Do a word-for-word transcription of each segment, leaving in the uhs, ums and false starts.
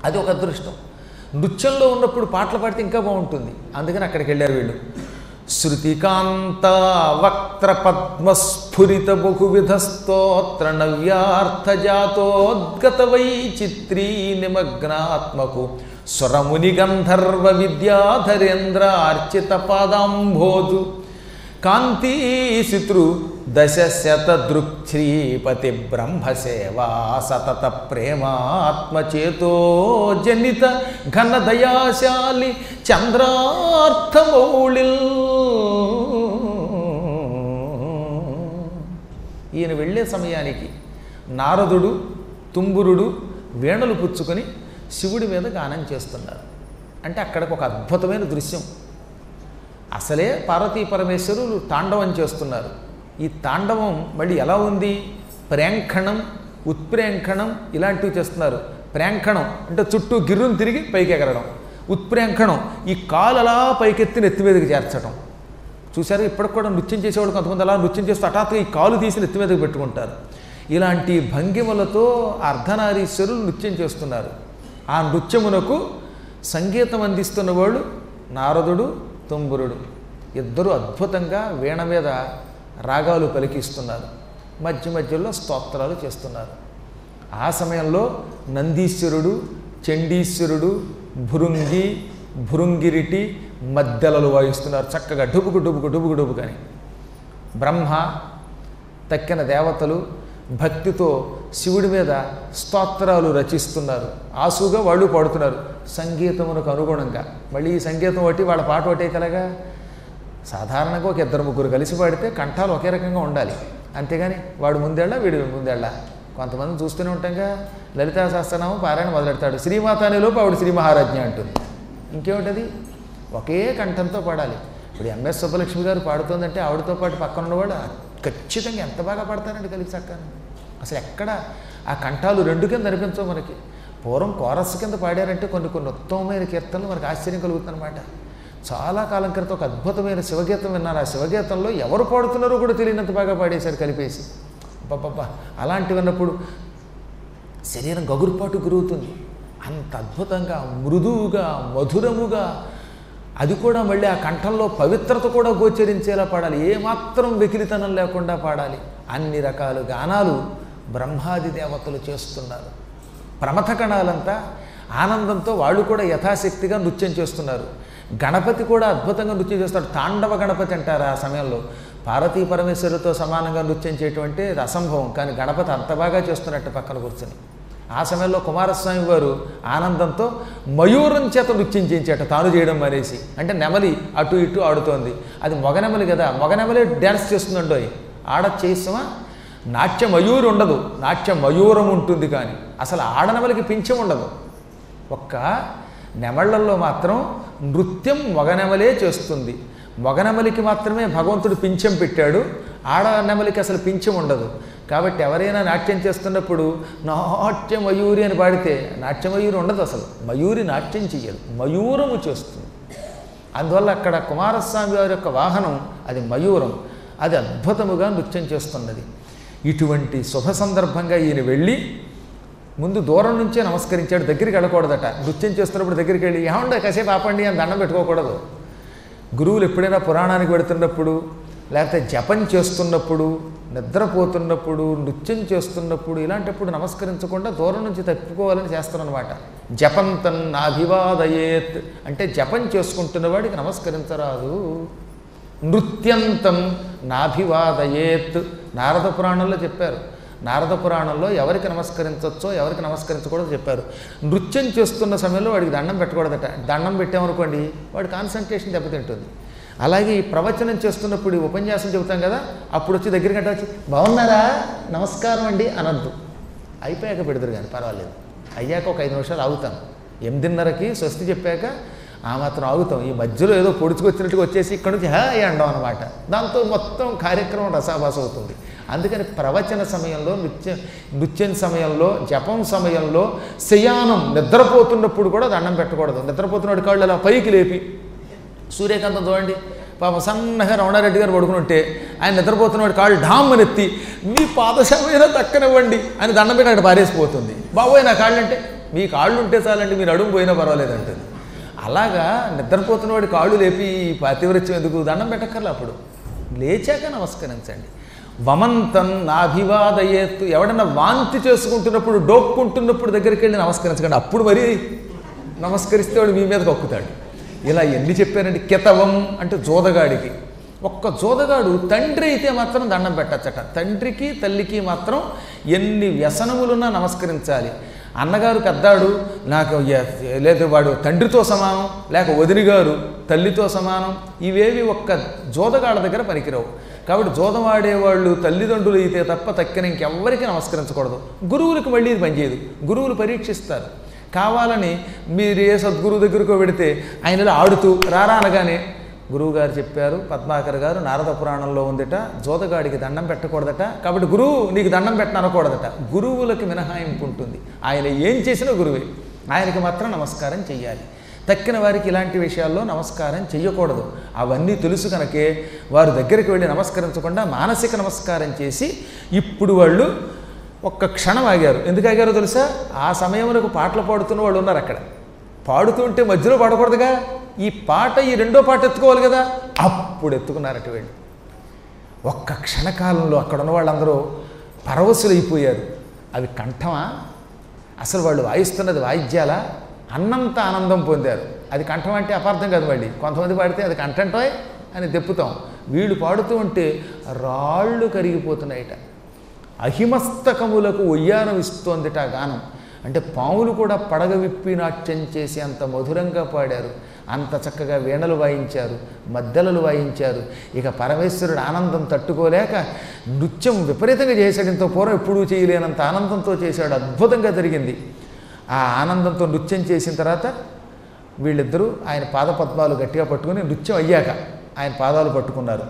అది ఒక అదృష్టం. నృత్యంలో ఉన్నప్పుడు పాటలు పాడితే ఇంకా బాగుంటుంది. అందుకని అక్కడికి వెళ్ళారు వీళ్ళు. శృతికాంత వక్త్ర పద్మస్ఫురిత బహువిధ స్తోత్ర నవ్యార్థజాతోద్గత వైచిత్రీ నిమగ్నాత్మకు స్వరముని గంధర్వ విద్యాధరేంద్ర అర్చిత పాదాంభోజు కాంతీశితృ దశశత దృక్శ్రీపతి బ్రహ్మసేవా సతత ప్రేమాత్మచేతో జనిత ఘన దయాశాలి చంద్రార్థమౌళిల్. ఈయన వెళ్ళే సమయానికి నారదుడు తుంబురుడు వీణలు పుచ్చుకొని శివుడి మీద గానం చేస్తున్నారు. అంటే అక్కడికి ఒక అద్భుతమైన దృశ్యం. అసలే పార్వతీ పరమేశ్వరులు తాండవం చేస్తున్నారు. ఈ తాండవం మళ్ళీ ఎలా ఉంది? ప్రేంఖణం, ఉత్ప్రేంఖణం ఇలాంటివి చేస్తున్నారు. ప్రేంఖణం అంటే చుట్టూ గిర్రును తిరిగి పైకి ఎగరడం. ఉత్ప్రేంఖణం ఈ కాలు అలా పైకెత్తి నెత్తి మీదకి చేర్చడం. చూసారు, ఇప్పటికి కూడా నృత్యం చేసేవాళ్ళు కొంతమంది అలా నృత్యం చేస్తూ హఠాత్తుగా ఈ కాలు తీసి నెత్తి మీదకి పెట్టుకుంటారు. ఇలాంటి భంగిమలతో అర్ధనారీశ్వరులు నృత్యం చేస్తున్నారు. ఆ నృత్యమునకు సంగీతం అందిస్తున్న వాళ్ళు నారదుడు, తుంబురుడు ఇద్దరు అద్భుతంగా వీణ మీద రాగాలు పలికిస్తున్నారు. మధ్య మధ్యలో స్తోత్రాలు చేస్తున్నారు. ఆ సమయంలో నందీశ్వరుడు, చండీశ్వరుడు, భృంగి, భృంగిరిటి మద్దెలలు వాయిస్తున్నారు. చక్కగా డుబుకు డుబుకు డుబుకు డుబుకు అని. బ్రహ్మ తక్కిన దేవతలు భక్తితో శివుడి మీద స్తోత్రాలు రచిస్తున్నారు. ఆసుగా వాళ్ళు పాడుతున్నారు సంగీతమునకు అనుగుణంగా. మళ్ళీ ఈ సంగీతం ఒకటి వాళ్ళ పాట ఒకటే కలగా. సాధారణంగా ఒక ఇద్దరు ముగ్గురు కలిసి పాడితే కంఠాలు ఒకే రకంగా ఉండాలి. అంతేగాని వాడు ముందేళ్ళ వీడు ముందేళ్ళ. కొంతమంది చూస్తూనే ఉంటాంగా, లలితా సహస్రనామం పారాయణ మొదలెడతాడు, శ్రీమాత అనే లోపు ఆవిడ శ్రీ మహారాజ్ఞ అంటుంది. ఇంకేమిటది? ఒకే కంఠంతో పాడాలి. ఇప్పుడు ఎంఎస్ సుబ్బలక్ష్మి గారు పాడుతుందంటే ఆవిడతో పాటు పక్కన ఉన్నవాడు ఖచ్చితంగా ఎంత బాగా పాడతారండి కలిసి చక్కని. అసలు ఎక్కడ ఆ కంఠాలు రెండు కింద అనిపించవు మనకి. పూర్వం కోరస్ కింద పాడారంటే కొన్ని కొన్ని ఉత్తమమైన కీర్తనలు మనకు ఆశ్చర్యం కలుగుతుందన్నమాట. చాలా కాలం క్రితం ఒక అద్భుతమైన శివగీతం విన్నారు. ఆ శివగీతంలో ఎవరు పాడుతున్నారో కూడా తెలియనంత బాగా పాడేశారు కలిపేసి. అబ్బబ్బబ్బా, అలాంటి విన్నప్పుడు శరీరం గగురుపాటు గురుగుతుంది. అంత అద్భుతంగా మృదువుగా మధురముగా, అది కూడా మళ్ళీ ఆ కంఠంలో పవిత్రత కూడా గోచరించేలా పాడాలి. ఏమాత్రం వెకిలితనం లేకుండా పాడాలి. అన్ని రకాల గానాలు బ్రహ్మాది దేవతలు చేస్తున్నారు. ప్రమథ కణాలంతా ఆనందంతో వాళ్ళు కూడా యథాశక్తిగా నృత్యం చేస్తున్నారు. గణపతి కూడా అద్భుతంగా నృత్యం చేస్తాడు. తాండవ గణపతి అంటారు. ఆ సమయంలో పార్వతీ పరమేశ్వరులతో సమానంగా నృత్యం చేయటం అంటే అసంభవం. కానీ గణపతి అంత బాగా చేస్తున్నట్టు పక్కన కూర్చొని. ఆ సమయంలో కుమారస్వామి వారు ఆనందంతో మయూరం చేత నృత్యం చేయించేట తాను చేయడం మానేసి. అంటే నెమలి అటు ఇటు ఆడుతోంది. అది మొగనెమలి కదా, మొగనెమలి డ్యాన్స్ చేస్తుందండో. ఆడ చేస్తామా? నాట్య మయూరి ఉండదు, నాట్య మయూరం ఉంటుంది. కానీ అసలు ఆడనెమలికి పింఛం ఉండదు. ఒక్క నెమళ్లలో మాత్రం నృత్యం మొగనెమలే చేస్తుంది. మొగనెమలికి మాత్రమే భగవంతుడు పింఛం పెట్టాడు. ఆడ నెమలికి అసలు పింఛం ఉండదు. కాబట్టి ఎవరైనా నాట్యం చేస్తున్నప్పుడు నాట్య మయూరి అని పాడితే నాట్య మయూరి ఉండదు. అసలు మయూరి నాట్యం చెయ్యదు, మయూరము చేస్తుంది. అందువల్ల అక్కడ కుమారస్వామి వారి యొక్క వాహనం అది మయూరం. అది అద్భుతముగా నృత్యం చేస్తున్నది. ఇటువంటి శుభ సందర్భంగా ఈయన వెళ్ళి ముందు దూరం నుంచే నమస్కరించాడు. దగ్గరికి వెళ్ళకూడదట. నృత్యం చేస్తున్నప్పుడు దగ్గరికి వెళ్ళి ఏమంటే కాసేపు ఆపండి అని దండం పెట్టుకోకూడదు. గురువులు ఎప్పుడైనా పురాణానికి వెడుతున్నప్పుడు, లేకపోతే జపం చేస్తున్నప్పుడు, నిద్రపోతున్నప్పుడు, నృత్యం చేస్తున్నప్పుడు ఇలాంటప్పుడు నమస్కరించకుండా దూరం నుంచి తప్పుకోవాలని చేస్తారనమాట. జపంతం నాభివాదయేత్ అంటే జపం చేసుకుంటున్న వాడికి నమస్కరించరాదు. నృత్యంతం నాభివాదయేత్ నారద పురాణంలో చెప్పారు. నారద పురాణంలో ఎవరికి నమస్కరించవచ్చో ఎవరికి నమస్కరించకూడదో చెప్పారు. నృత్యం చేస్తున్న సమయంలో వాడికి దండం పెట్టకూడదట. దండం పెట్టామనుకోండి వాడి కాన్సన్ట్రేషన్ దెబ్బతింటుంది. అలాగే ఈ ప్రవచనం చేస్తున్నప్పుడు ఈ ఉపన్యాసం చెబుతాం కదా, అప్పుడు వచ్చి దగ్గరికి అంటే వచ్చి బాగున్నారా నమస్కారం అండి అనద్దు. అయిపోయాక పెడతారు కానీ పర్వాలేదు. అయ్యాక ఒక ఐదు నిమిషాలు ఆగుతాం. ఎనిమిదిన్నరకి స్వస్తి చెప్పాక ఆ మాత్రం ఆగుతాం. ఈ మధ్యలో ఏదో పొడుచుకొచ్చినట్టుగా వచ్చేసి ఇక్కడ నుంచి హా అండం అనమాట. దాంతో మొత్తం కార్యక్రమం రసాభాస అవుతుంది. అందుకని ప్రవచన సమయంలో, నృత్య నృత్యం సమయంలో, జపం సమయంలో, శయానం నిద్రపోతున్నప్పుడు కూడా దండం పెట్టకూడదు. నిద్రపోతున్నవాడి కాళ్ళు అలా పైకి లేపి సూర్యకాంతం చూడండి, పాప సన్నగా రమణారెడ్డి గారు పడుకుని ఉంటే ఆయన నిద్రపోతున్నవాడి కాళ్ళు ఢామ్మని ఎత్తి మీ పాదశమైన దక్కనివ్వండి అని దండం పెట్టి అక్కడ పారేసిపోతుంది. బాబోయ్ నా కాళ్ళు అంటే మీ కాళ్ళు ఉంటే చాలండి, మీరు అడుగు పోయినా పర్వాలేదంటుంది. అలాగా నిద్రపోతున్న వాడి కాళ్ళు లేపి పాతివ్రత్యం ఎందుకు, దండం పెట్టక్కర్లే, అప్పుడు లేచాక నమస్కరించండి. వమంతన్ నాభివాదయేత్తు, ఎవడన్నా వాంతి చేసుకుంటున్నప్పుడు డోక్కుంటున్నప్పుడు దగ్గరికి వెళ్ళి నమస్కరించకండి, అప్పుడు మరీ నమస్కరిస్తే వాడు మీ మీద కక్కుతాడు. ఇలా ఎన్ని చెప్పారండి. కెతవం అంటే జోదగాడికి, ఒక్క జోదగాడు తండ్రి అయితే మాత్రం దండం పెట్టచ్చట. తండ్రికి తల్లికి మాత్రం ఎన్ని వ్యసనములున్నా నమస్కరించాలి. అన్నగారు పెద్దాడు, నాకు లేదు వాడు తండ్రితో సమానం, లేక వదిని గారు తల్లితో సమానం, ఇవేవి ఒక్క జోదగాళ్ళ దగ్గర పనికిరావు. కాబట్టి జోదం ఆడేవాళ్ళు తల్లిదండ్రులు అయితే తప్ప తక్కిన ఇంకెవ్వరికి నమస్కరించకూడదు. గురువులకు మళ్ళీ ఇది పనిచేయదు, గురువులు పరీక్షిస్తారు. కావాలని మీరు ఏ సద్గురువు దగ్గరకు వెడితే ఆయనలో ఆడుతూ రారా అనగానే గురువుగారు చెప్పారు, పద్మాకర్ గారు నారద పురాణంలో ఉందట, జోదగాడికి దండం పెట్టకూడదట, కాబట్టి గురువు నీకు దండం పెట్టను అనకూడదట. గురువులకి మినహాయింపు ఉంటుంది, ఆయన ఏం చేసినా గురువే, ఆయనకి మాత్రం నమస్కారం చెయ్యాలి. తక్కిన వారికి ఇలాంటి విషయాల్లో నమస్కారం చెయ్యకూడదు. అవన్నీ తెలుసు కనుకే వారు దగ్గరికి వెళ్ళి నమస్కరించకుండా మానసిక నమస్కారం చేసి, ఇప్పుడు వాళ్ళు ఒక్క క్షణం ఆగారు. ఎందుకు ఆగారో తెలుసా? ఆ సమయంలో పాటలు పాడుతున్న వాళ్ళు ఉన్నారు అక్కడ. పాడుతుంటే మధ్యలో పాడకూడదుగా, ఈ పాట ఈ రెండో పాట ఎత్తుకోవాలి కదా, అప్పుడు ఎత్తుకున్నారట వీళ్ళు. ఒక్క క్షణకాలంలో అక్కడ ఉన్న వాళ్ళందరూ పరవశులైపోయారు. అవి కంఠమా, అసలు వాళ్ళు వాయిస్తున్నది వాయిద్యాలా, అన్నంత ఆనందం పొందారు. అది కంఠం అంటే అపార్థం కాదు, మళ్ళీ కొంతమంది పాడితే అది కంఠంటోయ్ అని దెప్పుతాం. వీళ్ళు పాడుతూ ఉంటే రాళ్ళు కరిగిపోతున్నాయిట. అహిమస్తకములకు ఒయ్యారం ఇస్తోందిట గానం. అంటే పాములు కూడా పడగ విప్పి నాట్యం చేసి అంత మధురంగా పాడారు, అంత చక్కగా వీణలు వాయించారు, మద్దెలలు వాయించారు. ఇక పరమేశ్వరుడు ఆనందం తట్టుకోలేక నృత్యం విపరీతంగా చేశాడు. ఇంత పూర్వం ఎప్పుడూ చేయలేనంత ఆనందంతో చేశాడు, అద్భుతంగా జరిగింది. ఆ ఆనందంతో నృత్యం చేసిన తర్వాత వీళ్ళిద్దరూ ఆయన పాదపద్మాలు గట్టిగా పట్టుకుని నృత్యం అయ్యాక ఆయన పాదాలు పట్టుకున్నారు,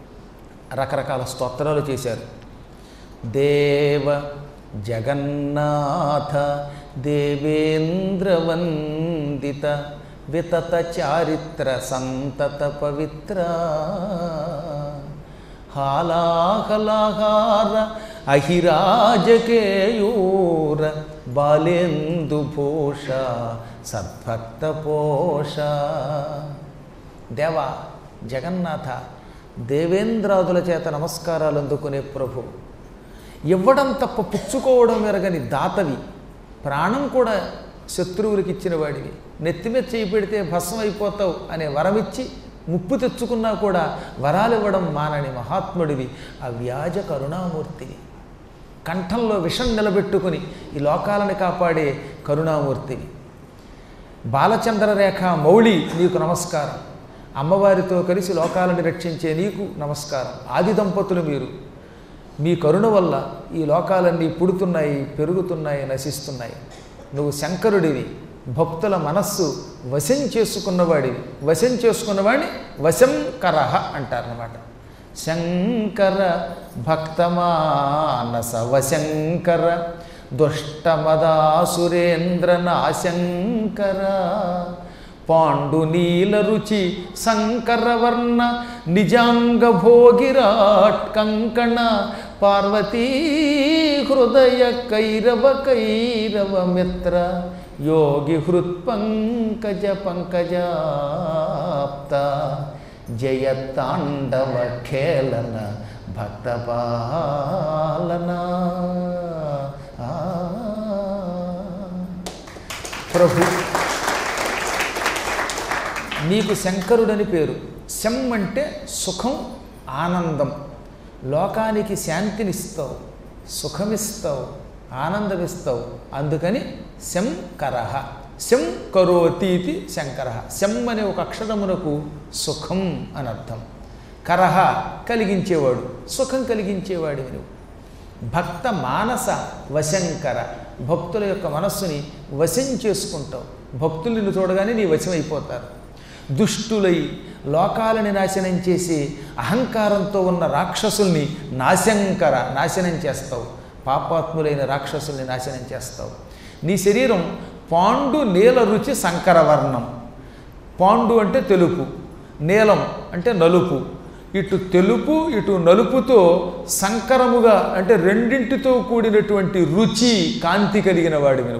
రకరకాల స్తోత్రాలు చేశారు. దేవ జగన్నాథ దేవేంద్రవందిత వితత చారిత్ర సంతత పవిత్ర హాలాహలాహార అహిరాజకేయూర బాలేందుభూష సద్భక్త పోష. దేవా జగన్నాథ, దేవేంద్రాదుల చేత నమస్కారాలు అందుకునే ప్రభు, ఇవ్వడం తప్ప పుచ్చుకోవడం ఎరగని దాతవి, ప్రాణం కూడా శత్రువులకి ఇచ్చిన వాడివి, నెత్తిమీద చేయి పెడితే భస్మం అయిపోతావు అనే వరమిచ్చి ముప్పు తెచ్చుకున్నా కూడా వరాలు ఇవ్వడం మానని మహాత్ముడివి, అవ్యాజ కరుణామూర్తివి, కంఠంలో విషం నిలబెట్టుకుని ఈ లోకాలను కాపాడే కరుణామూర్తివి. బాలచంద్రరేఖ మౌళి నీకు నమస్కారం, అమ్మవారితో కలిసి లోకాలను రక్షించే నీకు నమస్కారం. ఆది దంపతులు మీరు, మీ కరుణ వల్ల ఈ లోకాలన్నీ పుడుతున్నాయి, పెరుగుతున్నాయి, నశిస్తున్నాయి. నువ్వు శంకరుడివి, భక్తుల మనస్సు వశం చేసుకున్నవాడివి. వశం చేసుకున్నవాడిని వశంకరః అంటారన్నమాట. శంకర భక్తమానస వశంకర దుష్టమదాసురేంద్ర నాశంకర పాండునీల రుచి శంకరవర్ణ నిజాంగ భోగిరాట్ కంకణ పార్వతీ హృదయ కైరవ కైరవ మిత్ర యోగి హృత్పంకజ పంకజాప్త జయ తాండవ ఖేళన భక్తపాలన. ప్రభు, నీకు శంకరుడని పేరు. శం అంటే సుఖం, ఆనందం, లోకానికి శాంతినిస్తావు, సుఖమిస్తావు, ఆనందమిస్తావు. అందుకని శంకరః. శం కరోతీతి శంకరః. శం అనే ఒక అక్షరమునకు సుఖం అని అర్థం. కరహ కలిగించేవాడు, సుఖం కలిగించేవాడివి నువ్వు. భక్త మానస వశంకర, భక్తుల యొక్క మనస్సుని వశం చేసుకుంటావు. భక్తులు నిన్ను చూడగానే నీ వశం అయిపోతారు. దుష్టులై లోకాలని నాశనం చేసి అహంకారంతో ఉన్న రాక్షసుల్ని నాశంకర, నాశనం చేస్తావు. పాపాత్ములైన రాక్షసుల్ని నాశనం చేస్తావు. నీ శరీరం పాండు నీల రుచి సంకరవర్ణం. పాండు అంటే తెలుపు, నీలం అంటే నలుపు. ఇటు తెలుపు ఇటు నలుపుతో సంకరముగా అంటే రెండింటితో కూడినటువంటి రుచి, కాంతి కలిగిన వాడివి నువ్వు.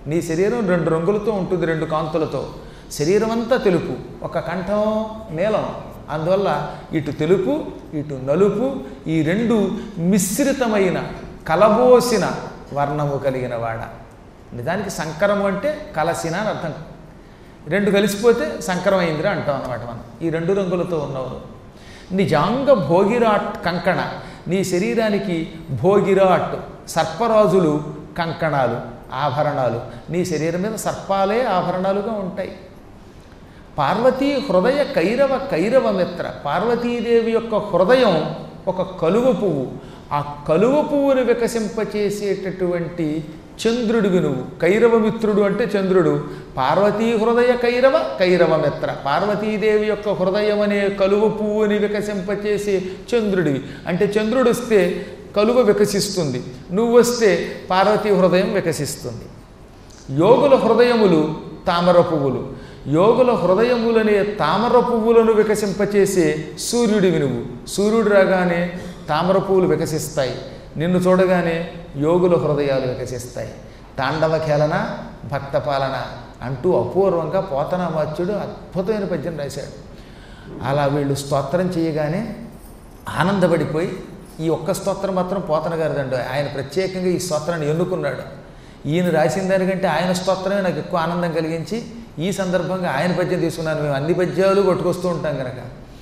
నీ శరీరం రెండు రంగులతో ఉంటుంది, రెండు కాంతులతో. శరీరం అంతా తెలుపు, ఒక కంఠం నీలం. అందువల్ల ఇటు తెలుపు ఇటు నలుపు ఈ రెండు మిశ్రితమైన కలబోసిన వర్ణము కలిగిన వాడ. నిజానికి సంకరము అంటే కలసిన అని అర్థం. రెండు కలిసిపోతే సంకరం అయిందిరా అంటాం అన్నమాట మనం. ఈ రెండు రంగులతో ఉన్నవారు. నిజాంగ భోగిరాట్ కంకణ, నీ శరీరానికి భోగిరాట్ సర్పరాజులు కంకణాలు ఆభరణాలు. నీ శరీరం మీద సర్పాలే ఆభరణాలుగా ఉంటాయి. పార్వతీ హృదయ కైరవ కైరవ మిత్ర, పార్వతీదేవి యొక్క హృదయం ఒక కలువ పువ్వు. ఆ కలువ పువ్వును వికసింపచేసేటటువంటి చంద్రుడివి నువ్వు. కైరవ మిత్రుడు అంటే చంద్రుడు. పార్వతీ హృదయ కైరవ కైరవ మిత్ర, పార్వతీదేవి యొక్క హృదయం అనే కలువ పువ్వుని వికసింపచేసే చంద్రుడివి. అంటే చంద్రుడు వస్తే కలువ వికసిస్తుంది, నువ్వు వస్తే పార్వతీ హృదయం వికసిస్తుంది. యోగుల హృదయములు తామర పువ్వులు. యోగుల హృదయములనే తామర పువ్వులను వికసింపచేసే సూర్యుడివి నువ్వు. సూర్యుడు రాగానే తామర పువ్వులు వికసిస్తాయి, నిన్ను చూడగానే యోగుల హృదయాలు వికసిస్తాయి. తాండవ ఖేళన భక్త పాలన అంటూ అపూర్వంగా పోతనామాత్యుడు అద్భుతమైన పద్యం రాశాడు. అలా వీళ్ళు స్తోత్రం చేయగానే ఆనందపడిపోయి, ఈ ఒక్క స్తోత్రం మాత్రం పోతన గారిదండి, ఆయన ప్రత్యేకంగా ఈ స్తోత్రాన్ని ఎన్నుకున్నాడు. ఈయన రాసిన దానికంటే ఆయన స్తోత్రమే నాకు ఎక్కువ ఆనందం కలిగించి ఈ సందర్భంగా ఆయన పద్యం తీసుకున్నాను. మేము అన్ని పద్యాలు కొట్టుకొస్తూ ఉంటాం కనుక.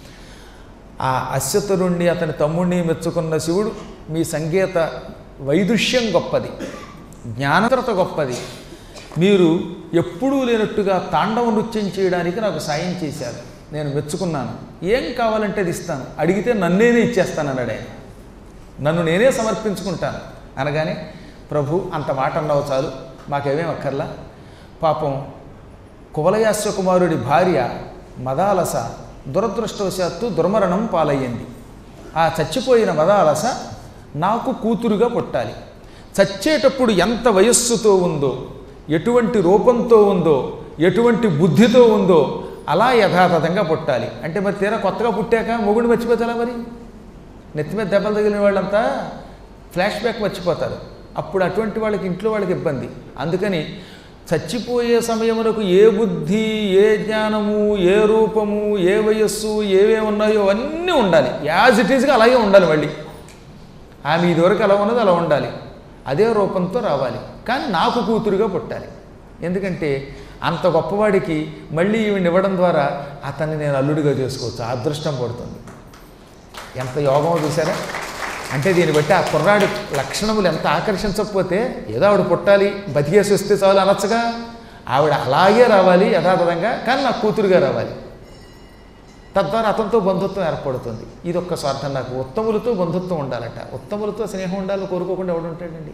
ఆ అశ్వతరుణ్ణి అతని తమ్ముడిని మెచ్చుకున్న శివుడు, మీ సంగీత వైదుష్యం గొప్పది, జ్ఞానతరత గొప్పది, మీరు ఎప్పుడూ లేనట్టుగా తాండవ నృత్యం చేయడానికి నాకు సాయం చేశారు, నేను మెచ్చుకున్నాను, ఏం కావాలంటే అది ఇస్తాను, అడిగితే నన్నేనే ఇచ్చేస్తాను అన్నాడు ఆయన. నన్ను నేనే సమర్పించుకుంటాను అనగానే, ప్రభు అంత మాట అన్నావు చాలు, మాకేమేం అక్కర్లా. పాపం కువలయాశ్వకుమారుడి భార్య మదాలస దురదృష్టవశాత్తు దుర్మరణం పాలయ్యింది. ఆ చచ్చిపోయిన మదాలస నాకు కూతురుగా పుట్టాలి. చచ్చేటప్పుడు ఎంత వయస్సుతో ఉందో, ఎటువంటి రూపంతో ఉందో, ఎటువంటి బుద్ధితో ఉందో అలా యథాతథంగా పుట్టాలి. అంటే మరి తీరా కొత్తగా పుట్టాక మొగుడు మర్చిపోతారా? మరి నెత్తి మీద దెబ్బలు తగిలిన వాళ్ళంతా ఫ్లాష్ బ్యాక్ మర్చిపోతారు. అప్పుడు అటువంటి వాళ్ళకి ఇంట్లో వాళ్ళకి ఇబ్బంది. అందుకని చచ్చిపోయే సమయమునకు ఏ బుద్ధి, ఏ జ్ఞానము, ఏ రూపము, ఏ వయస్సు, ఏవే ఉన్నాయో అన్నీ ఉండాలి. యాజ్ ఇట్ ఈజ్గా అలాగే ఉండాలి. మళ్ళీ ఆమె ఇదివరకు ఎలా ఉన్నదో అలా ఉండాలి, అదే రూపంతో రావాలి. కానీ నాకు కూతురుగా పుట్టాలి. ఎందుకంటే అంత గొప్పవాడికి మళ్ళీ ఈవిని ఇవ్వడం ద్వారా అతన్ని నేను అల్లుడిగా చేసుకోవచ్చు, ఆ అదృష్టం పడుతుంది. ఎంత యోగమో చూసారా? అంటే దీన్ని బట్టి ఆ కుర్రాడి లక్షణములు ఎంత ఆకర్షించకపోతే, ఏదో ఆవిడ పుట్టాలి బతికేసి వస్తే చాలు అనొచ్చగా. ఆవిడ అలాగే రావాలి యథాతథంగా, కానీ నాకు కూతురుగా రావాలి. తద్వారా అతనితో బంధుత్వం ఏర్పడుతుంది. ఇది ఒక్క స్వార్థం. నాకు ఉత్తములతో బంధుత్వం ఉండాలట, ఉత్తములతో స్నేహం ఉండాలని కోరుకోకుండా ఎవడుంటాడండి.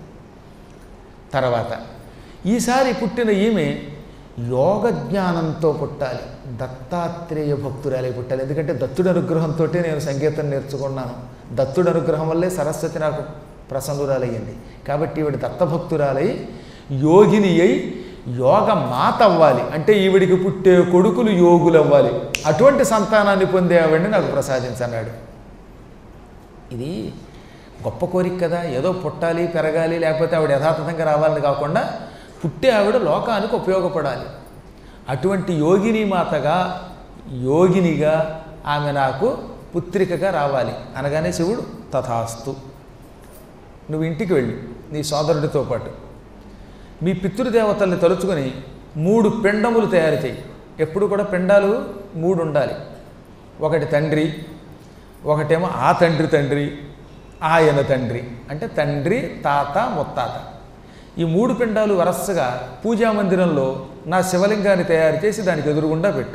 తర్వాత ఈసారి పుట్టిన ఈమె యోగ జ్ఞానంతో పుట్టాలి, దత్తాత్రేయ భక్తురాలే పుట్టాలి. ఎందుకంటే దత్తుడి అనుగ్రహంతో నేను సంగీతం నేర్చుకున్నాను. దత్తుడి అనుగ్రహం వల్లే సరస్వతి నాకు ప్రసన్నురాలయ్యింది. కాబట్టి ఈవిడ దత్తభక్తురాలై యోగిని అయి యోగ మాత అవ్వాలి. అంటే ఈవిడికి పుట్టే కొడుకులు యోగులు అవ్వాలి. అటువంటి సంతానాన్ని పొందే ఆవిడని నాకు ప్రసాదించన్నాడు. ఇది గొప్ప కోరిక కదా. ఏదో పుట్టాలి, పెరగాలి, లేకపోతే ఆవిడ యథాతథంగా రావాలని కాకుండా పుట్టే ఆవిడ లోకానికి ఉపయోగపడాలి. అటువంటి యోగిని మాతగా, యోగినిగా ఆమె నాకు పుత్రికగా రావాలి అనగానే శివుడు తథాస్తు, నువ్వు ఇంటికి వెళ్ళి నీ సోదరుడితో పాటు మీ పితృదేవతల్ని తలుచుకొని మూడు పిండములు తయారు చేయి. ఎప్పుడు కూడా పిండాలు మూడు ఉండాలి. ఒకటి తండ్రి, ఒకటేమో ఆ తండ్రి తండ్రి, ఆయన తండ్రి, అంటే తండ్రి, తాత, ముత్తాత. ఈ మూడు పిండాలు వరసగా పూజామందిరంలో నా శివలింగాన్ని తయారు చేసి దానికి ఎదురుగుండా పెట్టు.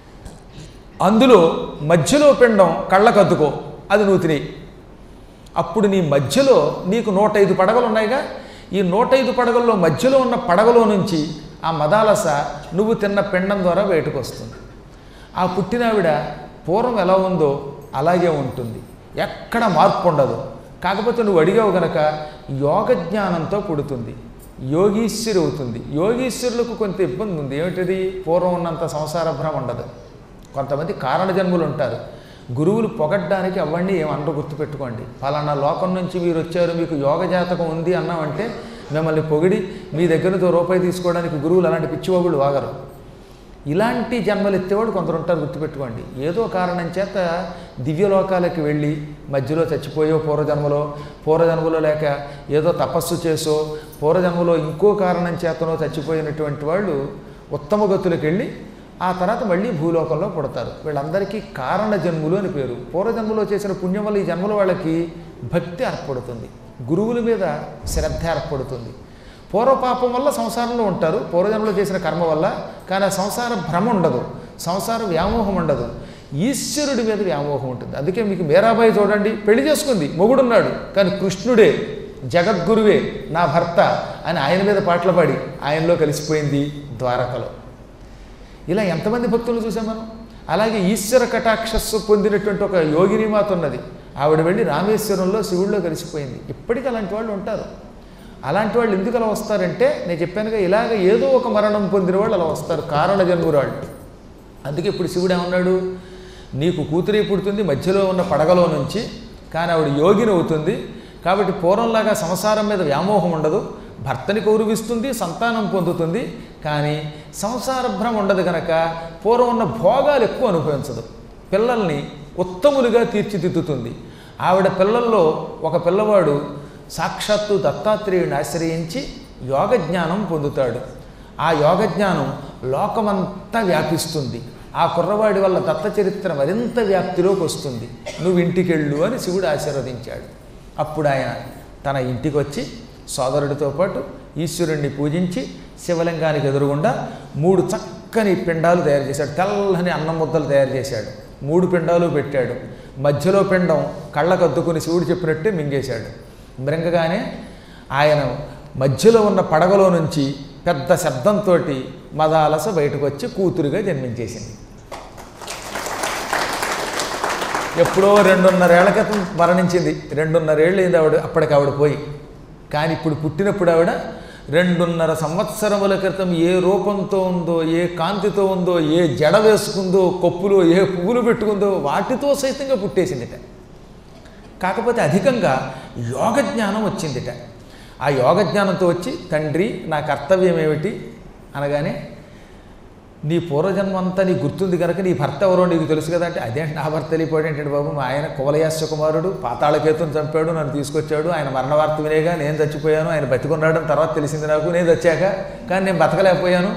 అందులో మధ్యలో పిండం కళ్ళకద్దుకో, అది నువ్వు తినేయి. అప్పుడు నీ మధ్యలో నీకు నూట ఐదు పడగలు ఉన్నాయిగా, ఈ నూట ఐదు పడగల్లో మధ్యలో ఉన్న పడగలో నుంచి ఆ మదాలస నువ్వు తిన్న పిండం ద్వారా బయటకు వస్తుంది. ఆ పుట్టినావిడ పూర్వం ఎలా ఉందో అలాగే ఉంటుంది, ఎక్కడ మార్పు ఉండదు. కాకపోతే నువ్వు అడిగావు గనక యోగ జ్ఞానంతో పుడుతుంది, యోగీశ్వరి అవుతుంది. యోగీశ్వరులకు కొంత ఇబ్బంది ఉంది. ఏమిటిది? పూర్వం ఉన్నంత సంసార భ్రమ ఉండదు. కొంతమంది కారణ జన్ములు ఉంటారు. గురువులు పొగడ్డానికి అవన్నీ ఏమన్నా గుర్తుపెట్టుకోండి. ఫలానా లోకం నుంచి మీరు వచ్చారు, మీకు యోగ జాతకం ఉంది అన్నామంటే మిమ్మల్ని పొగిడి మీ దగ్గరతో రూపాయి తీసుకోవడానికి గురువులు అలాంటి పిచ్చివాగుళ్ళు వాగరు. ఇలాంటి జన్మలు ఎత్తేవాడు కొందరు ఉంటారు, గుర్తుపెట్టుకోండి. ఏదో కారణం చేత దివ్యలోకాలకి వెళ్ళి మధ్యలో చచ్చిపోయో పూర్వజన్మలో, పూర్వజన్మలో లేక ఏదో తపస్సు చేసో, పూర్వజన్మలో ఇంకో కారణం చేతనో చచ్చిపోయినటువంటి వాళ్ళు ఉత్తమ గతులకు వెళ్ళి ఆ తర్వాత మళ్ళీ భూలోకంలో పుడతారు. వీళ్ళందరికీ కారణ జన్ములు అని పేరు. పూర్వజన్మలో చేసిన పుణ్యం వల్ల ఈ జన్మలో వాళ్ళకి భక్తి ఏర్పడుతుంది, గురువుల మీద శ్రద్ధ ఏర్పడుతుంది. పూర్వపాపం వల్ల సంసారంలో ఉంటారు, పూర్వజన్మలో చేసిన కర్మ వల్ల. కానీ ఆ సంసార భ్రమ ఉండదు, సంసార వ్యామోహం ఉండదు, ఈశ్వరుడి మీద వ్యామోహం ఉంటుంది. అందుకే మీకు మీరాబాయి చూడండి, పెళ్లి చేసుకుంది, మొగుడున్నాడు, కానీ కృష్ణుడే జగద్గురువే నా భర్త అని ఆయన మీద పాటలు పాడి ఆయనలో కలిసిపోయింది ద్వారకలో. ఇలా ఎంతమంది భక్తులు చూసాం మనం. అలాగే ఈశ్వర కటాక్షస్సు పొందినటువంటి ఒక యోగిని మాత ఉన్నది, ఆవిడ వెళ్ళి రామేశ్వరంలో శివుడిలో కలిసిపోయింది. ఇప్పటికీ అలాంటి వాళ్ళు ఉంటారు. అలాంటి వాళ్ళు ఎందుకు అలా వస్తారంటే, నేను చెప్పానుగా, ఇలాగ ఏదో ఒక మరణం పొందిన వాళ్ళు అలా వస్తారు, కారణ జన్మురాళ్ళు. అందుకే ఇప్పుడు శివుడు ఏమన్నాడు, నీకు కూతురి పుడుతుంది మధ్యలో ఉన్న పడగలో నుంచి, కానీ ఆవిడ యోగిని అవుతుంది. కాబట్టి పూర్వంలాగా సంసారం మీద వ్యామోహం ఉండదు, భర్తని గౌరవిస్తుంది, సంతానం పొందుతుంది. కానీ సంసార భ్రమ ఉండదు కనుక పూర్వం ఉన్న భోగాలు ఎక్కువ అనుభవించదు, పిల్లల్ని ఉత్తములుగా తీర్చిదిద్దుతుంది. ఆవిడ పిల్లల్లో ఒక పిల్లవాడు సాక్షాత్తు దత్తాత్రేయుని ఆశ్రయించి యోగజ్ఞానం పొందుతాడు. ఆ యోగజ్ఞానం లోకమంతా వ్యాపిస్తుంది. ఆ కుర్రవాడి వల్ల దత్త చరిత్ర మరింత వ్యాప్తిలోకి వస్తుంది. నువ్వు ఇంటికెళ్ళు అని శివుడు ఆశీర్వదించాడు. అప్పుడు ఆయన తన ఇంటికి వచ్చి సోదరుడితో పాటు ఈశ్వరుణ్ణి పూజించి శివలింగానికి ఎదురుగుండా మూడు చక్కని పిండాలు తయారు చేశాడు, తెల్లని అన్నం ముద్దలు తయారు చేశాడు. మూడు పిండాలు పెట్టాడు. మధ్యలో పిండం కళ్ళకద్దుకుని శివుడు చెప్పినట్టే మింగేశాడు. మృంగగానే ఆయన మధ్యలో ఉన్న పడగలో నుంచి పెద్ద శబ్దంతో మదాలస బయటకు వచ్చి కూతురుగా జన్మించేసింది. ఎప్పుడో రెండున్నరేళ్ల క్రితం మరణించింది. రెండున్నరేళ్ళు అయింది ఆవిడ అప్పటికి ఆవిడ పోయి. కానీ ఇప్పుడు పుట్టినప్పుడు ఆవిడ రెండున్నర సంవత్సరముల క్రితం ఏ రూపంతో ఉందో, ఏ కాంతితో ఉందో, ఏ జడ వేసుకుందో, కొప్పులో ఏ పువ్వులు పెట్టుకుందో వాటితో సైతంగా పుట్టేసిందిట. కాకపోతే అధికంగా యోగజ్ఞానం వచ్చిందిట. ఆ యోగజ్ఞానంతో వచ్చి, తండ్రి నా కర్తవ్యం ఏమిటి అనగానే, నీ పూర్వజన్మ అంతా నీకు గుర్తుంది కనుక నీ భర్త ఎవరో నీకు తెలుసు కదా అంటే, అదేంటి నా భర్త వెళ్ళిపోయాడు ఏంటంటే బాబు, మా ఆయన కువలయాస్య కుమారుడు పాతాళకేతుని చంపాడు, నన్ను తీసుకొచ్చాడు, ఆయన మరణ వార్త వినేగా నేను చచ్చిపోయాను, ఆయన బతికున్నాడని తర్వాత తెలిసింది నాకు, నేను చచ్చాక, కానీ నేను బతకలేకపోయాను,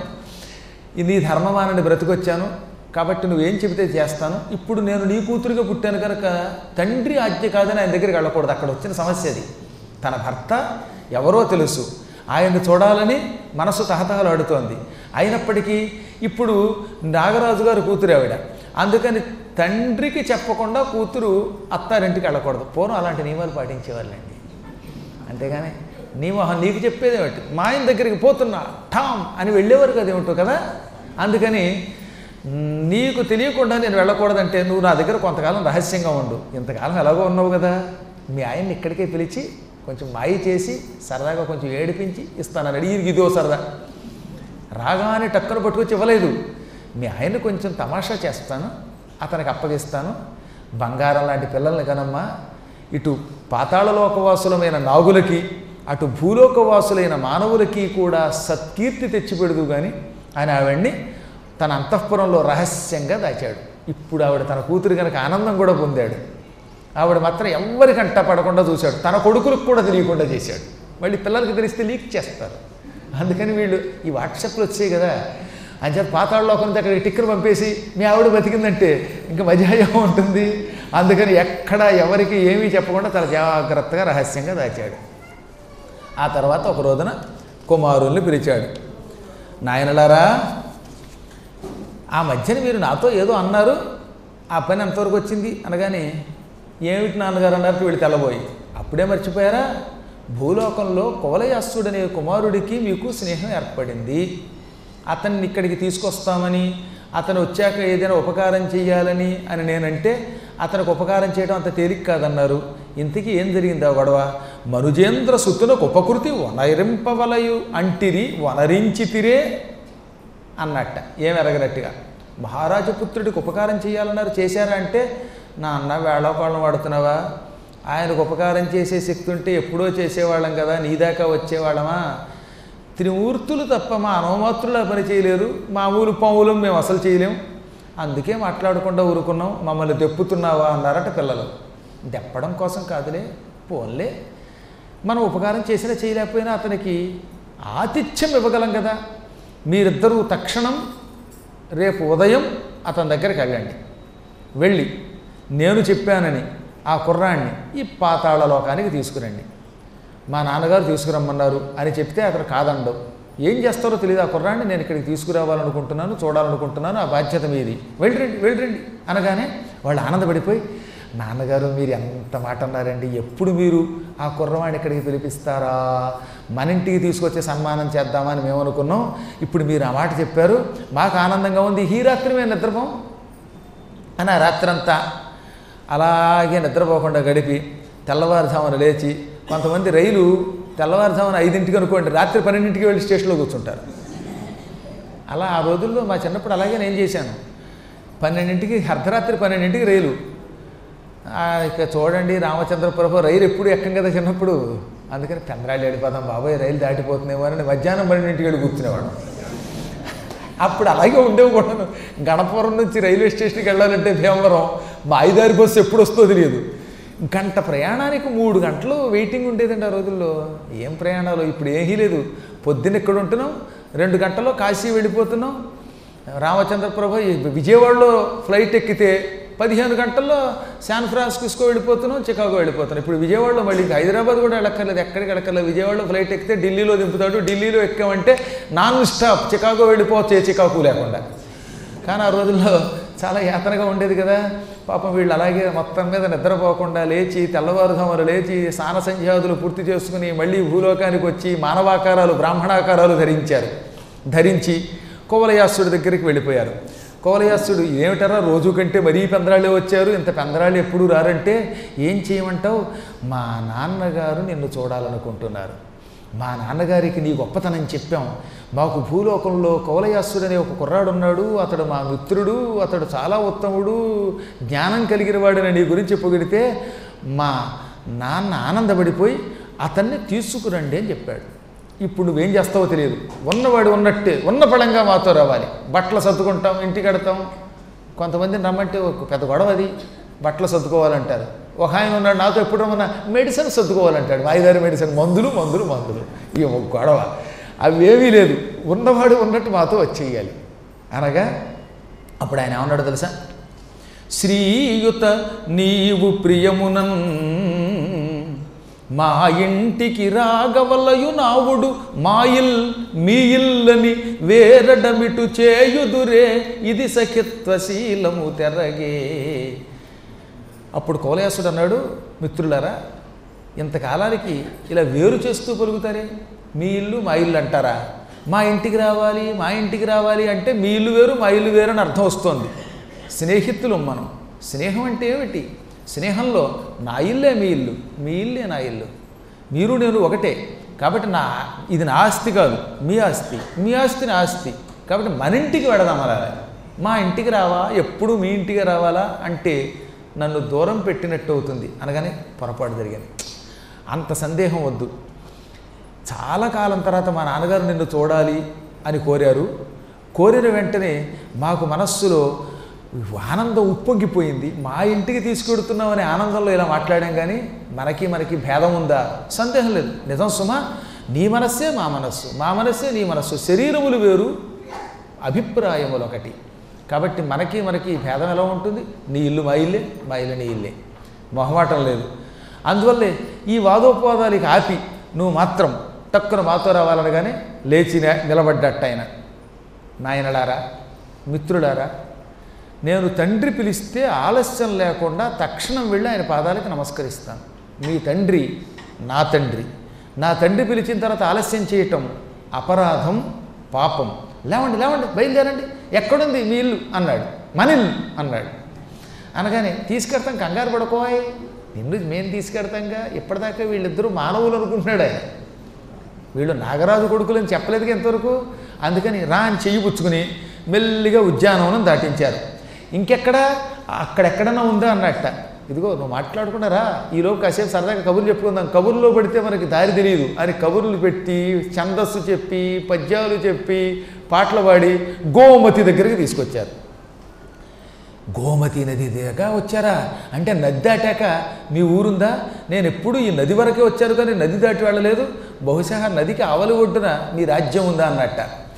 నీ ధర్మమానని బ్రతికొచ్చాను, కాబట్టి నువ్వేం చెబితే చేస్తాను. ఇప్పుడు నేను నీ కూతురుగా పుట్టాను కనుక తండ్రి ఆజ్ఞ కాదని ఆయన దగ్గరికి వెళ్ళకూడదు. అక్కడ వచ్చిన సమస్య అది. తన భర్త ఎవరో తెలుసు, ఆయన్ని చూడాలని మనసు తహతహలాడుతోంది. అయినప్పటికీ ఇప్పుడు నాగరాజు గారు కూతురు ఆవిడ, అందుకని తండ్రికి చెప్పకుండా కూతురు అత్తారింటికి వెళ్ళకూడదు. పూర్వం అలాంటి నియమాలు పాటించేవాళ్ళండి. అంతేగాని నియమం నీకు చెప్పేదేమిటి, మా ఆయన దగ్గరికి పోతున్నా ఠామ్ అని వెళ్ళేవారు కదా ఏమిటో కదా. అందుకని నీకు తెలియకుండా నేను వెళ్ళకూడదంటే నువ్వు నా దగ్గర కొంతకాలం రహస్యంగా ఉండు, ఇంతకాలం ఎలాగో ఉన్నావు కదా, మీ ఆయన్ని ఇక్కడికే పిలిచి కొంచెం మాయి చేసి సరదాగా కొంచెం ఏడిపించి ఇస్తానని అడిగి ఇదో సరదా. రాగానే టక్కున పట్టుకొచ్చి ఇవ్వలేదు. మీ ఆయన్ని కొంచెం తమాషా చేస్తాను, అతనికి అప్పగిస్తాను, బంగారం లాంటి పిల్లల్ని కనమ్మా, ఇటు పాతాళలోకవాసులమైన నాగులకి అటు భూలోకవాసులైన మానవులకి కూడా సత్కీర్తి తెచ్చిపెడదు కానీ అని ఆవిడ్ని తన అంతఃపురంలో రహస్యంగా దాచాడు. ఇప్పుడు ఆవిడ తన కూతురు కనుక ఆనందం కూడా పొందాడు. ఆవిడ మాత్రం ఎవరికంట పడకుండా చూశాడు, తన కొడుకులకు కూడా తెలియకుండా చేశాడు. మళ్ళీ పిల్లలకి తెలిస్తే లీక్ చేస్తారు. అందుకని వీళ్ళు ఈ వాట్సాప్లు వచ్చాయి కదా, అని చెప్పి పాతాళలోకం నుంచి అక్కడికి టిక్కర్ పంపేసి మీ ఆవిడ బతికిందంటే ఇంకా మజాయం ఉంటుంది. అందుకని ఎక్కడ ఎవరికి ఏమీ చెప్పకుండా తన జాగ్రత్తగా రహస్యంగా దాచాడు. ఆ తర్వాత ఒక రోజున కుమారుల్ని పిలిచాడు. నాయనలారా, ఆ మధ్యన మీరు నాతో ఏదో అన్నారు, ఆ పని ఎంతవరకు వచ్చింది అనగానే, ఏమిటి నాన్నగారు అన్నారు వీళ్ళు తెల్లబోయి, అప్పుడే మర్చిపోయారా, భూలోకంలో కువలయాసుడనే కుమారుడికి మీకు స్నేహం ఏర్పడింది, అతన్ని ఇక్కడికి తీసుకొస్తామని, అతను వచ్చాక ఏదైనా ఉపకారం చేయాలని అని నేనంటే అతనికి ఉపకారం చేయడం అంత తేలిక కాదన్నారు. ఇంతకీ ఏం జరిగింది ఆ గొడవ? మనుజేంద్ర సుతునకు ఉపకృతి వనరింపవలయు అంటిరి వనరించితిరే అన్నట్ట, ఏం ఎరగనట్టుగా. మహారాజపుత్రుడికి ఉపకారం చేయాలన్నారు, చేశారా అంటే, నా అన్న వేళాకోళం వాడుతున్నావా, ఆయనకు ఉపకారం చేసే శక్తి ఉంటే ఎప్పుడో చేసేవాళ్ళం కదా, నీ దాకా వచ్చేవాళ్ళమా? త్రిమూర్తులు తప్ప మా అనవమాత్రులు ఆ పని చేయలేరు, మామూలు పావులు మేము అసలు చేయలేం, అందుకే మాట్లాడకుండా ఊరుకున్నాం, మమ్మల్ని దెప్పుతున్నావా అన్నారట పిల్లలు. దెప్పడం కోసం కాదులే, పోన్లే, మనం ఉపకారం చేసినా చేయలేకపోయినా అతనికి ఆతిథ్యం ఇవ్వగలం కదా. మీరిద్దరూ తక్షణం రేపు ఉదయం అతని దగ్గరికి వెళ్ళండి, వెళ్ళి నేను చెప్పానని ఆ కుర్రాన్ని ఈ పాతాళ లోకానికి తీసుకురండి, మా నాన్నగారు తీసుకురమ్మన్నారు అని చెప్తే అతను కాదండవు. ఏం చేస్తారో తెలియదు, ఆ కుర్రాన్ని నేను ఇక్కడికి తీసుకురావాలనుకుంటున్నాను, చూడాలనుకుంటున్నాను, ఆ బాధ్యత మీది, వెళ్ళరండి వెళ్ళరండి అనగానే వాళ్ళు ఆనందపడిపోయి, నాన్నగారు మీరు ఎంత మాట అన్నారండి, ఎప్పుడు మీరు ఆ కుర్రవాడిని ఇక్కడికి పిలిపిస్తారా, మన ఇంటికి తీసుకొచ్చే సన్మానం చేద్దామని మేము అనుకున్నాం, ఇప్పుడు మీరు ఆ మాట చెప్పారు, మాకు ఆనందంగా ఉంది, ఈ రాత్రి మేము నిద్రపోం అని ఆ రాత్రంతా అలాగే నిద్రపోకుండా గడిపి తెల్లవారుజామున లేచి, కొంతమంది రైలు తెల్లవారుజామున ఐదింటికి అనుకోండి, రాత్రి పన్నెండింటికి వెళ్ళి స్టేషన్లో కూర్చుంటారు. అలా ఆ రోజుల్లో మా చిన్నప్పుడు అలాగే నేను చేశాను. పన్నెండింటికి అర్ధరాత్రి పన్నెండింటికి రైలు, ఇక చూడండి రామచంద్ర ప్రభు రైలు ఎప్పుడు ఎక్కం కదా చిన్నప్పుడు, అందుకని పెందరాళ్ళు వెళ్ళిపోతాం బాబాయ్ రైలు దాటిపోతుందేమో అని మధ్యాహ్నం పన్నెండింటికి వెళ్ళి కూర్చునేవాడు. అప్పుడు అలాగే ఉండేవి కూడాను. గణపురం నుంచి రైల్వే స్టేషన్కి వెళ్ళాలంటే భీమవరం మా ఐదారు బస్సు ఎప్పుడు వస్తుందో తెలియదు, గంట ప్రయాణానికి మూడు గంటలు వెయిటింగ్ ఉండేదండి ఆ రోజుల్లో. ఏం ప్రయాణాలు, ఇప్పుడు ఏమీ లేదు, పొద్దున్న ఎక్కడ ఉంటున్నాం, రెండు గంటల్లో కాశీ వెళ్ళిపోతున్నాం. రామచంద్ర ప్రభు విజయవాడలో ఫ్లైట్ ఎక్కితే పదిహేను గంటల్లో శాన్ ఫ్రాన్సిస్కో వెళ్ళిపోతున్నాం, చికాగో వెళ్ళిపోతున్నాం. ఇప్పుడు విజయవాడలో మళ్ళీ హైదరాబాద్ కూడా వెళ్ళక్కర్లేదు, ఎక్కడికి వెళ్ళక్కర్లేదు, విజయవాడలో ఫ్లైట్ ఎక్కితే ఢిల్లీలో దింపుతాడు, ఢిల్లీలో ఎక్కామంటే నాన్ స్టాప్ చికాగో వెళ్ళిపోవచ్చు, ఏ చికాకు లేకుండా. కానీ ఆ రోజుల్లో చాలా యాతనగా ఉండేది కదా. పాపం వీళ్ళు అలాగే మొత్తం మీద నిద్రపోకుండా లేచి తెల్లవారుజామున లేచి స్నాన సంధ్యాదులు పూర్తి చేసుకుని మళ్ళీ భూలోకానికి వచ్చి మానవాకారాలు బ్రాహ్మణాకారాలు ధరించారు. ధరించి కువలయాసుడి దగ్గరికి వెళ్ళిపోయారు. కువలయాసుడు ఏమిటారా రోజు కంటే మరీ పెందరాళ్ళే వచ్చారు, ఇంత పెందరాళ్ళు ఎప్పుడు రారంటే, ఏం చేయమంటావు, మా నాన్నగారు నిన్ను చూడాలనుకుంటున్నారు, మా నాన్నగారికి నీ గొప్పతనం చెప్పాం, మాకు భూలోకంలో కువలయాసుడు అనే ఒక కుర్రాడు ఉన్నాడు, అతడు మా మిత్రుడు, అతడు చాలా ఉత్తముడు, జ్ఞానం కలిగిన వాడని నీ గురించి పొగిడితే మా నాన్న ఆనందపడిపోయి అతన్ని తీసుకురండి అని చెప్పాడు. ఇప్పుడు నువ్వేం చేస్తావో తెలియదు, ఉన్నవాడు ఉన్నట్టే ఉన్న పడంగా మాతో రావాలి, బట్టలు సర్దుకుంటాం, ఇంటికి కడతాం. కొంతమందిని రమ్మంటే ఒక పెద్ద గొడవ, అది బట్టలు సర్దుకోవాలంటారు. ఒక ఆయన ఉన్నాడు నాతో ఎప్పుడు రమ్మన్నా మెడిసిన్ సర్దుకోవాలంటాడు, ఐదారు మెడిసిన్, మందులు మందులు మందులు, ఇక ఒక గొడవ. అవేమీ లేదు, ఉన్నవాడు ఉన్నట్టు మాతో వచ్చేయాలి అనగా అప్పుడు ఆయన ఏమన్నాడు తెలుసా, శ్రీయుత నీవు ప్రియమునన్ మా ఇంటికి రాగవలయు నావుడు మాయిల్ మీయిల్లని వేరడమిటు చేయుదురే ఇది సఖిత్వశీలము తెరగే. అప్పుడు కువలయాసుడు అన్నాడు, మిత్రులారా ఇంతకాలానికి ఇలా వేరు చేస్తూ పలుకుతారే, మీ ఇల్లు మా ఇల్లు అంటారా, మా ఇంటికి రావాలి మా ఇంటికి రావాలి అంటే మీ ఇల్లు వేరు మా ఇల్లు వేరు అని అర్థం వస్తుంది. స్నేహితులు మనం, స్నేహం అంటే ఏమిటి, స్నేహంలో నా ఇల్లే మీ ఇల్లు, మీ ఇల్లే నా ఇల్లు, మీరు నేను ఒకటే, కాబట్టి నా ఇది నా ఆస్తి కాదు మీ ఆస్తి, మీ ఆస్తి నా ఆస్తి, కాబట్టి మన ఇంటికి వెడదాం అలా, మా ఇంటికి రావా ఎప్పుడు మీ ఇంటికి రావాలా అంటే నన్ను దూరం పెట్టినట్టు అవుతుంది అనగానే పొరపాటు జరిగింది. అంత సందేహం వద్దు, చాలా కాలం తర్వాత మా నాన్నగారు నిన్ను చూడాలి అని కోరారు, కోరిన వెంటనే మాకు మనస్సులో ఆనందం ఉప్పొంగిపోయింది, మా ఇంటికి తీసుకెడుతున్నాం అనే ఆనందంలో ఇలా మాట్లాడాం, కానీ మనకి మనకి భేదం ఉందా, సందేహం లేదు, నిజం సుమా, నీ మనస్సే మా మనస్సు, మా మనస్సే నీ మనస్సు, శరీరములు వేరు అభిప్రాయములు ఒకటి, కాబట్టి మనకి మనకి భేదం ఎలా ఉంటుంది, నీ ఇల్లు మా ఇల్లే మా ఇల్లు నీ ఇల్లే, మొహమాటం లేదు. అందువల్లే ఈ వాదోపవాదాలకి ఆపి నువ్వు మాత్రం టక్కున మాతో రావాలనగానే లేచి నిలబడ్డట్టు ఆయన, నాయనలారా మిత్రులారా, నేను తండ్రి పిలిస్తే ఆలస్యం లేకుండా తక్షణం వెళ్ళి ఆయన పాదాలకు నమస్కరిస్తాను. మీ తండ్రి నా తండ్రి, నా తండ్రి పిలిచిన తర్వాత ఆలస్యం చేయటం అపరాధం, పాపం. లేవండి లేవండి బయలుదేరండి, ఎక్కడుంది మీ ఇల్లు అన్నాడు, మన ఇల్లు అన్నాడు. అనగానే తీసుకెడతాం, కంగారు పడుకోవాయి, నిన్ను మేము తీసుకెడతాంగా, ఇప్పటిదాకా వీళ్ళిద్దరూ మానవులు అనుకుంటున్నాడు ఆయన, వీళ్ళు నాగరాజు కొడుకులని చెప్పలేదుగా ఎంతవరకు, అందుకని రా అని చెయ్యి పుచ్చుకుని మెల్లిగా ఉద్యానవనం దాటించారు. ఇంకెక్కడ అక్కడెక్కడన్నా ఉందా అన్నట్ట, ఇదిగో నువ్వు మాట్లాడుకున్నారా ఈలోపు కాసేపు సరదాగా కబుర్లు చెప్పుకుందాం, కబుర్లో పడితే మనకి దారి తెలియదు అని కబుర్లు పెట్టి ఛందస్సు చెప్పి పద్యాలు చెప్పి పాటలు పాడి గోమతి దగ్గరికి తీసుకొచ్చారు. గోమతి నది దగ్గర వచ్చారా అంటే నది దాటాక మీ ఊరుందా? నేను ఎప్పుడు ఈ నది వరకే వచ్చాను కానీ నది దాటి వెళ్ళలేదు, బహుశా నదికి ఆవలి ఒడ్డున మీ రాజ్యం ఉందా అన్నట్ట.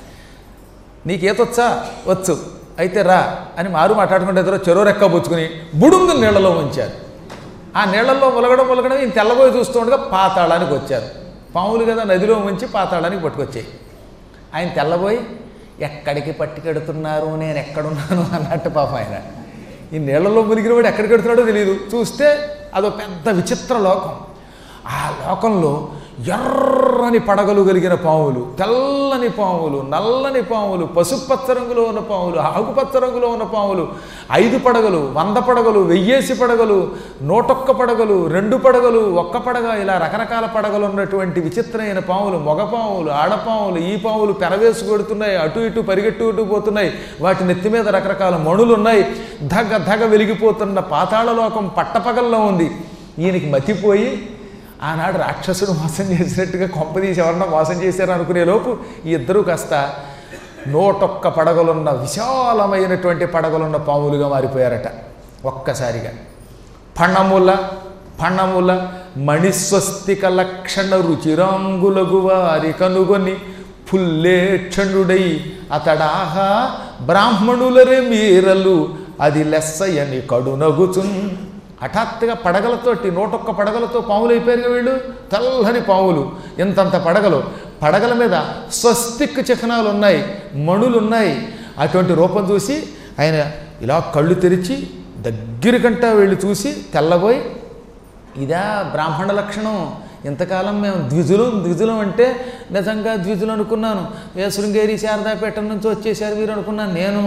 నీకేతొచ్చా? వచ్చు, అయితే రా అని మారు మాట్లాడుకుంటే ఎదురో చెరో రెక్క పుచ్చుకుని బుడుంగు నీళ్లలో ఉంచారు. ఆ నీళ్లలో ములగడం ములగడం ఈయన తెల్లబోయి చూస్తూ ఉండగా పాతాళానికి వచ్చారు. పాములు కదా నదిలో ఉంచి పాతాళానికి పట్టుకొచ్చాయి. ఆయన తెల్లబోయి ఎక్కడికి పట్టుకెడుతున్నారు, నేను ఎక్కడున్నాను అన్నట్టు పాప ఆయన. ఈ నీళ్లలో మునిగిన వాడు ఎక్కడికి వెడుతున్నాడో తెలియదు. చూస్తే అదో పెద్ద విచిత్ర లోకం. ఆ లోకంలో ఎర్రని పడగలు కలిగిన పాములు, తెల్లని పాములు, నల్లని పాములు, పసుపచ్చ రంగులో ఉన్న పాములు, ఆకుపచ్చ రంగులో ఉన్న పాములు, ఐదు పడగలు, వంద పడగలు, వెయ్యేసి పడగలు, నూటొక్క పడగలు, రెండు పడగలు, ఒక్క పడగ, ఇలా రకరకాల పడగలు ఉన్నటువంటి విచిత్రమైన పాములు, మగ పాములు, ఆడపాములు. ఈ పాములు పెరవేసు కొడుతున్నాయి, అటు ఇటు పరిగెట్టుకుంటూ పోతున్నాయి. వాటి నెత్తి మీద రకరకాల మణులు ఉన్నాయి. ధగ ధగ వెలిగిపోతున్న పాతాళలోకం పట్టపగల్లో ఉంది. ఈయనకి మతిపోయి ఆనాడు రాక్షసుడు మోసం చేసినట్టుగా కొంపదీసి ఎవరన్నా మోసం చేశారు అనుకునే లోపు ఈ ఇద్దరూ కాస్త నూటొక్క పడగలున్న విశాలమైనటువంటి పడగలున్న పాములుగా మారిపోయారట ఒక్కసారిగా. పణముల పణముల మణిస్వస్తిక లక్షణ రుచిరాంగులగు వారి కనుగొని పుల్లేక్షణుడై అతడాహా బ్రాహ్మణులరే మీరలు అది లెస్సయని కడునగుచున్. హఠాత్తుగా పడగలతోటి నూటొక్క పడగలతో పాములు అయిపోయారు వీళ్ళు. తెల్లని పాములు, ఇంతంత పడగలు, పడగల మీద స్వస్తిక్ చిహ్నాలు ఉన్నాయి, మణులు ఉన్నాయి. అటువంటి రూపం చూసి ఆయన ఇలా కళ్ళు తెరిచి దగ్గరికంటా వెళ్ళి చూసి తెల్లబోయి, ఇదా బ్రాహ్మణ లక్షణం, ఇంతకాలం మేము ద్విజులం ద్విజులం అంటే నిజంగా ద్విజులు అనుకున్నాను, ఏ శృంగేరి శారదాపేట నుంచి వచ్చేసారు వీరు అనుకున్నాను నేను.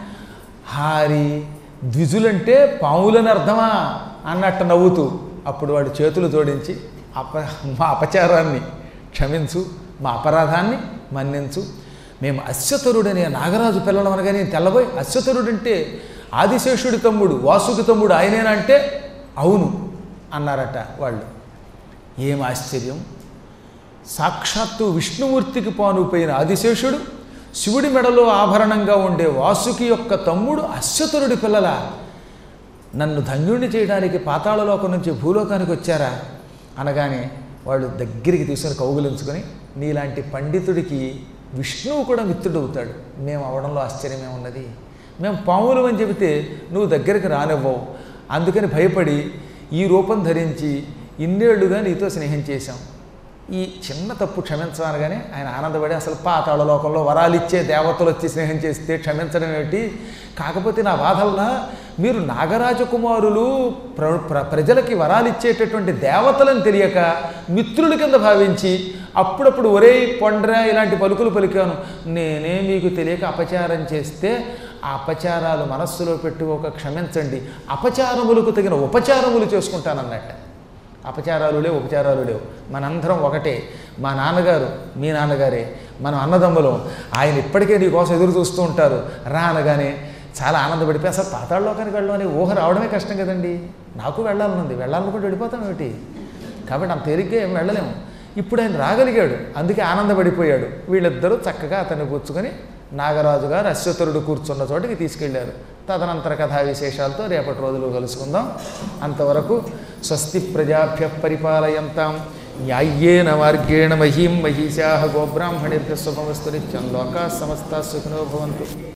హారి ద్విజులంటే పాములని అర్థమా అన్నట్టు నవ్వుతూ అప్పుడు వాడు చేతులు జోడించి అప మా అపచారాన్ని క్షమించు, మా అపరాధాన్ని మన్నించు, మేము అశ్వతరుడనే నాగరాజు పిల్లలం అనగానే తెల్లబోయి అశ్వతరుడంటే ఆదిశేషుడి తమ్ముడు, వాసుకి తమ్ముడు ఆయనేనా అంటే అవును అన్నారట వాళ్ళు. ఏం ఆశ్చర్యం! సాక్షాత్తు విష్ణుమూర్తికి పానుపోయిన ఆదిశేషుడు శివుడి మెడలో ఆభరణంగా ఉండే వాసుకి యొక్క తమ్ముడు అశ్వతరుడి పిల్లల. నన్ను ధన్యుణ్ణి చేయడానికి పాతాళలోకం నుంచి భూలోకానికి వచ్చారా అనగానే వాళ్ళు దగ్గరికి తీసుకొని కౌగులించుకొని, నీలాంటి పండితుడికి విష్ణువు కూడా మిత్రుడవుతాడు, మేము అవడంలో ఆశ్చర్యమే ఉన్నది. మేము పాములు అని చెబితే నువ్వు దగ్గరికి రానివ్వవు, అందుకని భయపడి ఈ రూపం ధరించి ఇన్నేళ్లుగా నీతో స్నేహం చేశాం. ఈ చిన్న తప్పు క్షమించమనగానే ఆయన ఆనందపడి, అసలు పాతాళ లోకంలో వరాలు ఇచ్చే దేవతలు వచ్చి స్నేహం చేస్తే క్షమించడం ఏమిటి, కాకపోతే నా బాధల్లా మీరు నాగరాజకుమారులు ప్ర ప్ర ప్రజలకి వరాలు ఇచ్చేటటువంటి దేవతలను తెలియక మిత్రుల కింద భావించి అప్పుడప్పుడు ఒరే పొండ్రా ఇలాంటి పలుకులు పలికాను, నేనే మీకు తెలియక అపచారం చేస్తే ఆ అపచారాలు మనస్సులో పెట్టుకోక క్షమించండి, అపచారములకు తగిన ఉపచారములు చేసుకుంటానన్నట్ట. అపచారాలు లేవు, ఉపచారాలు లేవు, మనందరం ఒకటే. మా నాన్నగారు మీ నాన్నగారే, మనం అన్నదమ్ములం, ఆయన ఇప్పటికే నీ కోసం ఎదురు చూస్తూ ఉంటారు. రా అనగానే చాలా ఆనందపడిపోయి అసలు పాతాళలోకానికి వెళ్ళడం అనే ఊహ రావడమే కష్టం కదండి. నాకు వెళ్ళాలనుంది, వెళ్ళాలనుకుంటే వెళ్ళిపోతాం ఏమిటి, కాబట్టి అంత తేలిగ్గా ఏం వెళ్ళలేము. ఇప్పుడు ఆయన రాగలిగాడు, అందుకే ఆనందపడిపోయాడు. వీళ్ళిద్దరూ చక్కగా అతన్ని పుచ్చుకొని నాగరాజు గారు అశ్వతరుడు కూర్చున్న చోటికి తీసుకెళ్లారు. తదనంతర కథా విశేషాలతో రేపటి రోజులు కలుసుకుందాం. అంతవరకు స్వస్తి ప్రజాభ్య పరిపాలయంతాం న్యాయ్యేన మార్గేణ మహీం మహిషా గోబ్రాహ్మణేభ్య శుభమస్తు నిత్యం లోకాః సమస్తాః సుఖినో భవంతు.